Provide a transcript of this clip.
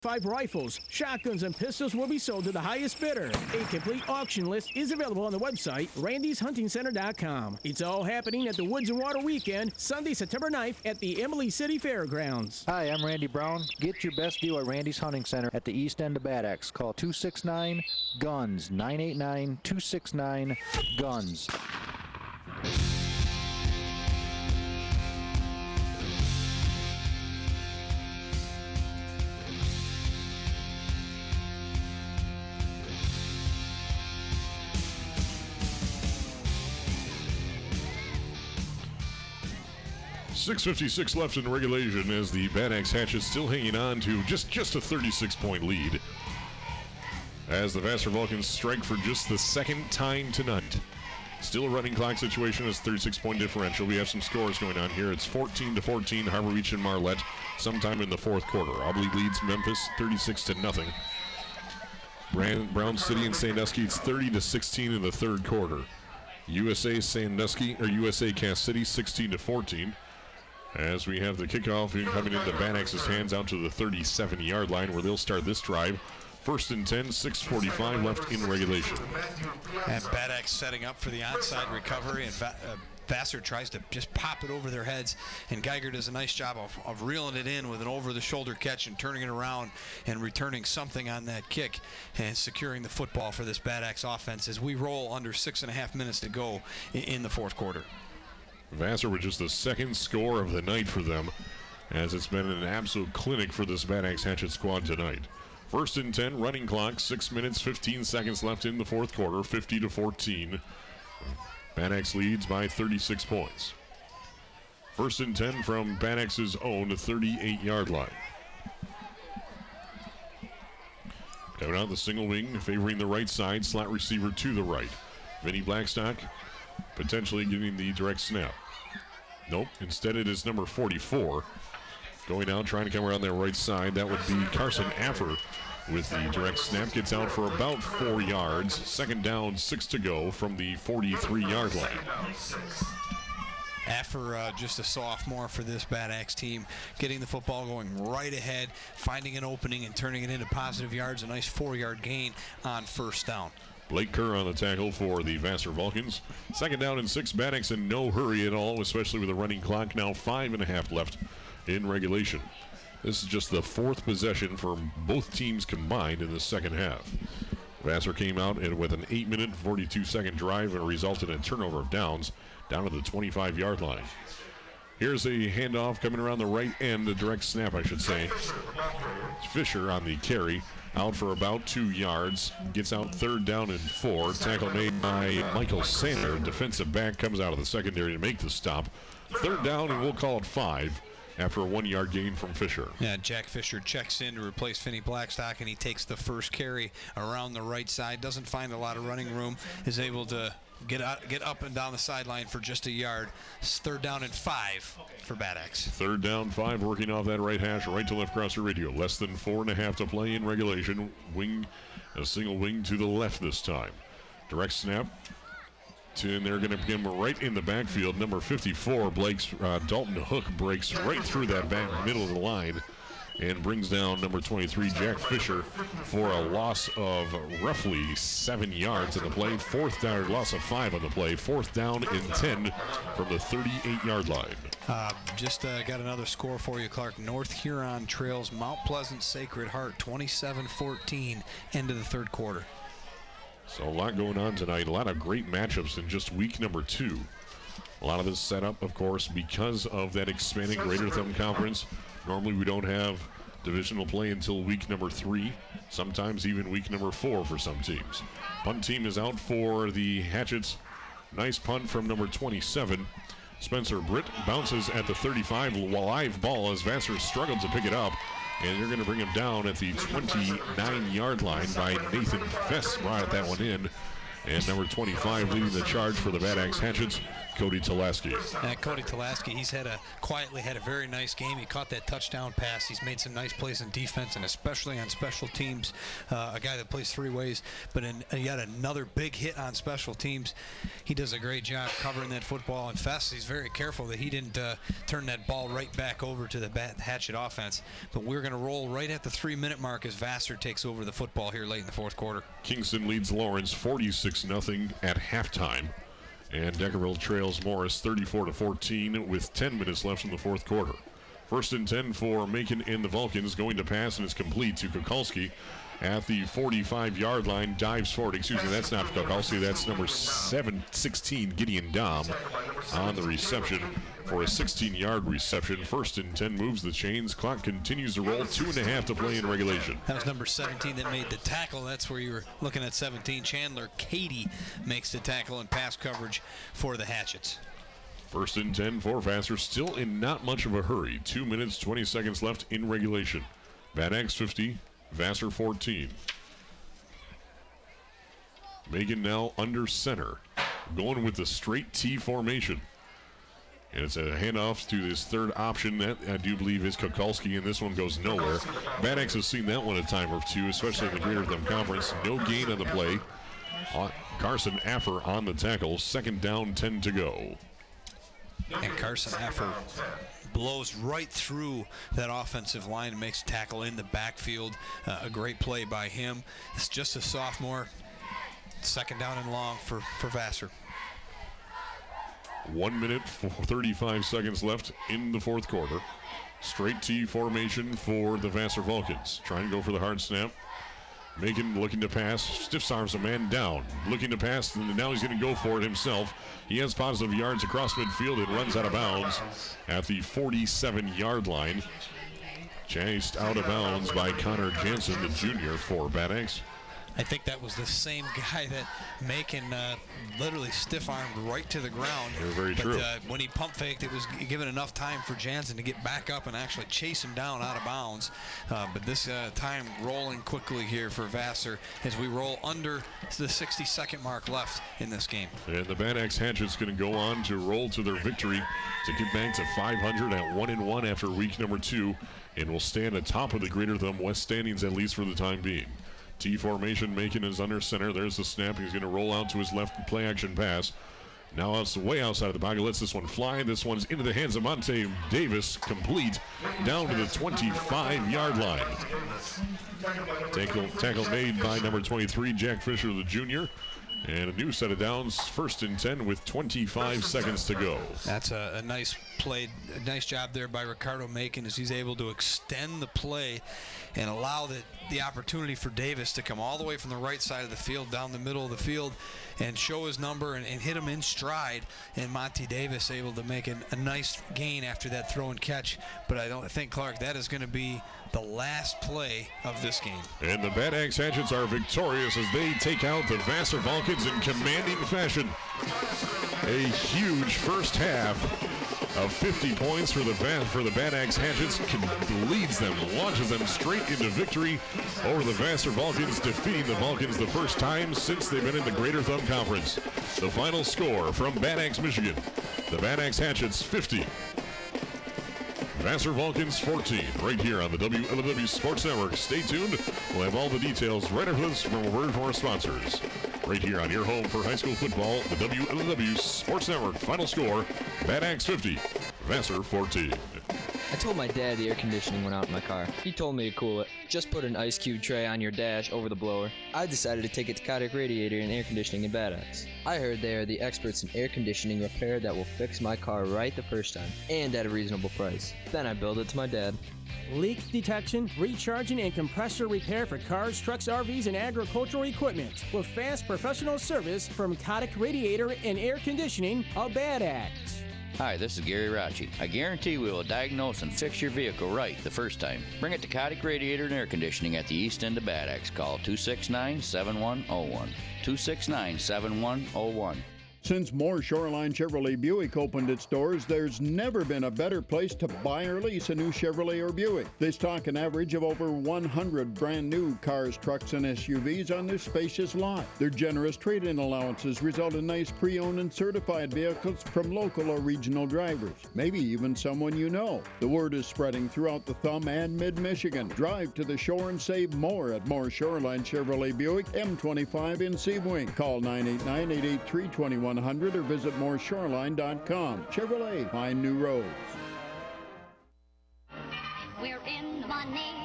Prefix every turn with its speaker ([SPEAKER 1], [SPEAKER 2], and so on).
[SPEAKER 1] 5 rifles, shotguns, and pistols will be sold to the highest bidder. A complete auction list is available on the website, randyshuntingcenter.com. It's all happening at the Woods and Water Weekend, Sunday, September 9th at the Emily City Fairgrounds.
[SPEAKER 2] Hi, I'm Randy Brown. Get your best deal at Randy's Hunting Center at the east end of Bad Axe. Call 269-GUNS, 989-269-GUNS.
[SPEAKER 3] 6:56 left in regulation as the Bad Axe Hatchets still hanging on to just a 36-point lead. As the Vassar Vulcans strike for just the second time tonight. Still a running clock situation as 36-point differential. We have some scores going on here. It's 14-14, Harbor Beach and Marlette sometime in the fourth quarter. Aublee leads Memphis 36-0. Brown City and Sandusky, it's 30-16 in the third quarter. USA Cass City 16-14. As we have the kickoff coming into Bad Axe's hands out to the 37-yard line where they'll start this drive. First and 10, 6:45 left in regulation.
[SPEAKER 4] And Bad Axe setting up for the onside recovery, and Vassar tries to just pop it over their heads, and Geiger does a nice job of reeling it in with an over-the-shoulder catch and turning it around and returning something on that kick and securing the football for this Bad Axe offense as we roll under 6.5 minutes to go in the fourth quarter.
[SPEAKER 3] Vassar with just the second score of the night for them, as it's been an absolute clinic for this Bad Axe Hatchet squad tonight. First and 10, running clock, 6 minutes, 15 seconds left in the fourth quarter, 50-14. Bad Axe leads by 36 points. First and 10 from Bad Axe's own 38-yard line. Coming out the single wing, favoring the right side, slot receiver to the right. Vinny Blackstock potentially getting the direct snap. Nope, instead it is number 44. Going out, trying to come around that right side. That would be Carson Affer with the direct snap. Gets out for about 4 yards. Second down, 6 to go from the 43-yard line.
[SPEAKER 4] Affer, just a sophomore for this Bad Axe team, getting the football going right ahead, finding an opening and turning it into positive yards. A nice 4-yard gain on first down.
[SPEAKER 3] Blake Kerr on the tackle for the Vassar Vulcans. Second down and 6. Bad Axe in no hurry at all, especially with the running clock. Now 5.5 left in regulation. This is just the fourth possession for both teams combined in the second half. Vassar came out with an 8-minute, 42-second drive and resulted in a turnover of downs down to the 25-yard line. Here's a handoff coming around the right end, a direct snap, I should say. Fisher on the carry, out for about 2 yards. Gets out third down and 4. Tackle made by Michael Sander. Defensive back comes out of the secondary to make the stop. Third down, and we'll call it 5 after a 1-yard gain from Fisher.
[SPEAKER 4] Yeah, Jack Fisher checks in to replace Finney Blackstock, and he takes the first carry around the right side. Doesn't find a lot of running room. Is able to get up and down the sideline for just a yard. Third down and 5 for Bad Axe.
[SPEAKER 3] Third down, 5, working off that right hash, right to left crosser radio. Less than 4.5 to play in regulation. A single wing to the left this time. Direct snap. And they're going to begin right in the backfield. Number 54, Dalton Hook breaks right through that back middle of the line and brings down number 23, Jack Fisher, for a loss of roughly 7 yards in the play. Fourth down, loss of 5 on the play. Fourth down and 10 from the 38-yard line.
[SPEAKER 4] Just got another score for you, Clark. North Huron trails Mount Pleasant Sacred Heart 27-14 end of the third quarter.
[SPEAKER 3] So a lot going on tonight. A lot of great matchups in just week number 2. A lot of this set up, of course, because of that expanding Greater Thumb Conference. Normally we don't have divisional play until week number 3, sometimes even week number 4 for some teams. Punt team is out for the Hatchets. Nice punt from number 27. Spencer Britt bounces at the 35. Live ball as Vassar struggled to pick it up. And they're going to bring him down at the 29-yard line by Nathan Fess. Brought that one in. And number 25 leading the charge for the Bad Axe Hatchets, Cody Tulaski.
[SPEAKER 4] Cody Tulaski, he's quietly had a very nice game. He caught that touchdown pass. He's made some nice plays in defense and especially on special teams. A guy that plays three ways, but yet another big hit on special teams. He does a great job covering that football. And Fest, he's very careful that he didn't turn that ball right back over to the Hatchet offense. But we're going to roll right at the 3-minute mark as Vassar takes over the football here late in the fourth quarter.
[SPEAKER 3] Kingston leads Lawrence 46-0 at halftime. And Deckerville trails Morris 34-14 with 10 minutes left in the fourth quarter. First and 10 for Macon and the Vulcans, going to pass, and it's complete to Kukulski at the 45-yard line. Dives forward. Excuse me, that's not Kukulski. That's number 16, Gideon Dom, on the reception for a 16-yard reception. First and 10 moves the chains. Clock continues to roll. 2.5 to play in regulation.
[SPEAKER 4] That was number 17 that made the tackle. That's where you were looking at 17. Chandler Cady makes the tackle and pass coverage for the Hatchets.
[SPEAKER 3] First and 10 for Vassar, still in not much of a hurry. 2 minutes, 20 seconds left in regulation. Bad Axe 50, Vassar 14. Macon now under center, going with the straight T formation. And it's a handoff to this third option that I do believe is Kukulski, and this one goes nowhere. Bad Axe has seen that one a time or two, especially in the Greater Thumb Conference. No gain on the play. Carson Affer on the tackle. Second down, 10 to go.
[SPEAKER 4] And Carson Affer blows right through that offensive line and makes a tackle in the backfield. A great play by him. It's just a sophomore. Second down and long for Vassar.
[SPEAKER 3] 1 minute, 35 seconds left in the fourth quarter. Straight T formation for the Vassar Vulcans. Trying to go for the hard snap. Macon looking to pass, stiff arms a man down. Looking to pass, and now he's going to go for it himself. He has positive yards across midfield and runs out of bounds at the 47-yard line. Chased out of bounds by Connor Jansen, the junior for Bad Axe.
[SPEAKER 4] I think that was the same guy that Macon literally stiff-armed right to the ground.
[SPEAKER 3] Very true.
[SPEAKER 4] When he pump faked, it was given enough time for Jansen to get back up and actually chase him down out of bounds. But this time rolling quickly here for Vassar as we roll under the 60-second mark left in this game.
[SPEAKER 3] And the Bad Axe Hatchet's going to go on to roll to their victory to get back to 500 at 1-1 after week number 2, and will stand atop of the Greater Thumb West standings at least for the time being. T formation, Macon is under center. There's the snap. He's going to roll out to his left play action pass. Now it's way outside of the pocket. Lets this one fly. This one's into the hands of Monte Davis. Complete down to the 25-yard line. Tackle made by number 23, Jack Fisher, the junior. And a new set of downs, first and 10 with 25 seconds to go.
[SPEAKER 4] That's a nice play, a nice job there by Ricardo Macon as he's able to extend the play and allow the opportunity for Davis to come all the way from the right side of the field down the middle of the field and show his number and hit him in stride. And Monty Davis able to make a nice gain after that throw and catch. But I think, Clark, that is going to be the last play of this game.
[SPEAKER 3] And the Bad Axe Hatchets are victorious as they take out the Vassar Vulcans in commanding fashion. A huge first half of 50 points for the Bad Axe Hatchets, leads them, launches them straight into victory over the Vassar Vulcans, defeating the Vulcans the first time since they've been in the Greater Thumb Conference. The final score from Bad Axe, Michigan: the Bad Axe Hatchets 50, Vassar Vulcans 14, right here on the WLW Sports Network. Stay tuned. We'll have all the details right after this from a word from our sponsors. Right here on your home for high school football, the WLW Sports Network. Final score, Bad Axe 50, Vassar 14.
[SPEAKER 5] I told my dad the air conditioning went out in my car. He told me to cool it. Just put an ice cube tray on your dash over the blower. I decided to take it to Kotick Radiator and Air Conditioning in Bad Axe. I heard they are the experts in air conditioning repair that will fix my car right the first time, and at a reasonable price. Then I billed it to my dad.
[SPEAKER 1] Leak detection, recharging, and compressor repair for cars, trucks, RVs, and agricultural equipment with fast professional service from Kotick Radiator and Air Conditioning of Bad Axe.
[SPEAKER 6] Hi, this is Gary Rocci. I guarantee we will diagnose and fix your vehicle right the first time. Bring it to Kotick Radiator and Air Conditioning at the east end of Bad Axe. Call 269-7101. 269-7101.
[SPEAKER 7] Since Moore Shoreline Chevrolet Buick opened its doors, there's never been a better place to buy or lease a new Chevrolet or Buick. They stock an average of over 100 brand new cars, trucks, and SUVs on their spacious lot. Their generous trade-in allowances result in nice pre-owned and certified vehicles from local or regional drivers, maybe even someone you know. The word is spreading throughout the Thumb and Mid-Michigan. Drive to the shore and save more at Moore Shoreline Chevrolet Buick, M25 in Sebring. Call 989-883-2100 or visit mooreshoreline.com. Chevrolet, find new roads.
[SPEAKER 8] We're in the money.